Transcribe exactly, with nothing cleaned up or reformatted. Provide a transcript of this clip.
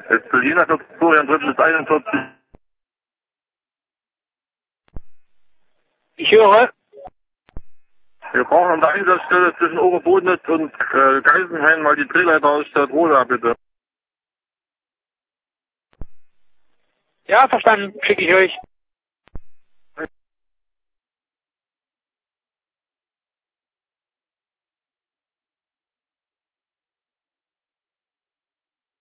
Jetzt Berliner Florian Drittel ist einundvierzig. Ich höre. Wir brauchen an der Einsatzstelle zwischen Oberbodnitz und äh, Geisenhain mal die Drehleiter aus Stadt Roda, bitte. Ja, verstanden. Schicke ich euch.